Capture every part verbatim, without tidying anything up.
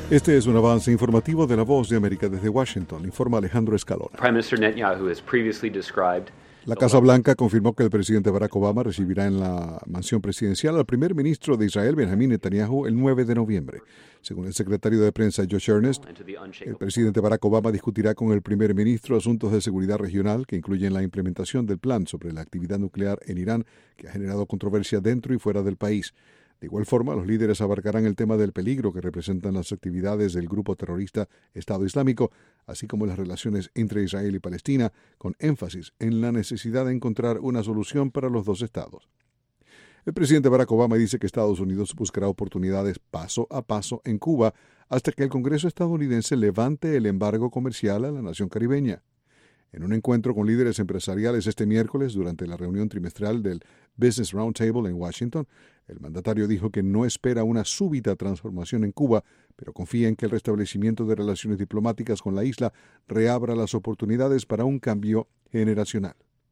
Este es un avance informativo de La Voz de América desde Washington, informa Alejandro Escalona. Prime Minister Netanyahu has previously described La Casa Blanca confirmó que el presidente Barack Obama recibirá en la mansión presidencial al primer ministro de Israel, Benjamín Netanyahu, el nueve de noviembre. Según el secretario de prensa Josh Earnest, el presidente Barack Obama discutirá con el primer ministro asuntos de seguridad regional que incluyen la implementación del plan sobre la actividad nuclear en Irán, que ha generado controversia dentro y fuera del país. De igual forma, los líderes abarcarán el tema del peligro que representan las actividades del grupo terrorista Estado Islámico, así como las relaciones entre Israel y Palestina, con énfasis en la necesidad de encontrar una solución para los dos estados. El presidente Barack Obama dice que Estados Unidos buscará oportunidades paso a paso en Cuba hasta que el Congreso estadounidense levante el embargo comercial a la nación caribeña. En un encuentro con líderes empresariales este miércoles durante la reunión trimestral del Business Roundtable en Washington, el mandatario dijo que no espera una súbita transformación en Cuba, pero confía en que el restablecimiento de relaciones diplomáticas con la isla reabra las oportunidades para un cambio generacional.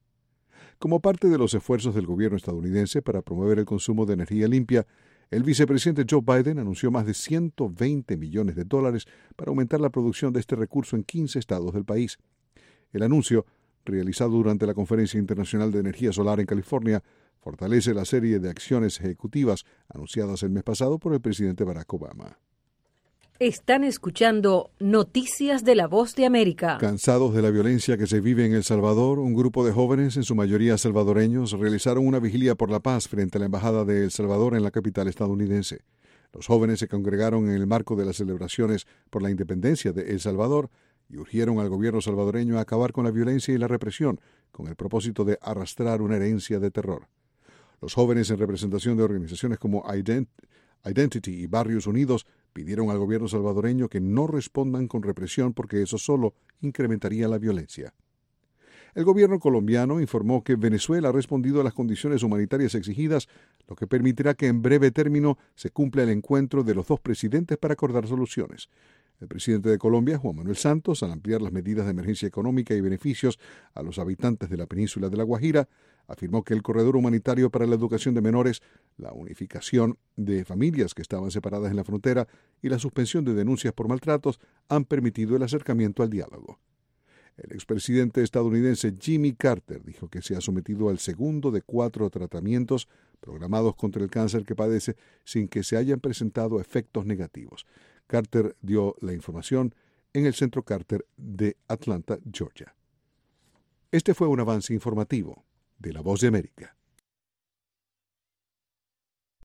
Como parte de los esfuerzos del gobierno estadounidense para promover el consumo de energía limpia, el vicepresidente Joe Biden anunció más de ciento veinte millones de dólares para aumentar la producción de este recurso en quince estados del país. El anuncio, realizado durante la Conferencia Internacional de Energía Solar en California, fortalece la serie de acciones ejecutivas anunciadas el mes pasado por el presidente Barack Obama. Están escuchando Noticias de La Voz de América. Cansados de la violencia que se vive en El Salvador, un grupo de jóvenes, en su mayoría salvadoreños, realizaron una vigilia por la paz frente a la Embajada de El Salvador en la capital estadounidense. Los jóvenes se congregaron en el marco de las celebraciones por la independencia de El Salvador y urgieron al gobierno salvadoreño a acabar con la violencia y la represión, con el propósito de arrastrar una herencia de terror. Los jóvenes, en representación de organizaciones como Ident- Identity y Barrios Unidos, pidieron al gobierno salvadoreño que no respondan con represión porque eso solo incrementaría la violencia. El gobierno colombiano informó que Venezuela ha respondido a las condiciones humanitarias exigidas, lo que permitirá que en breve término se cumpla el encuentro de los dos presidentes para acordar soluciones. El presidente de Colombia, Juan Manuel Santos, al ampliar las medidas de emergencia económica y beneficios a los habitantes de la península de La Guajira, afirmó que el corredor humanitario para la educación de menores, la unificación de familias que estaban separadas en la frontera y la suspensión de denuncias por maltratos han permitido el acercamiento al diálogo. El expresidente estadounidense Jimmy Carter dijo que se ha sometido al segundo de cuatro tratamientos programados contra el cáncer que padece sin que se hayan presentado efectos negativos. Carter dio la información en el Centro Carter de Atlanta, Georgia. Este fue un avance informativo de La Voz de América.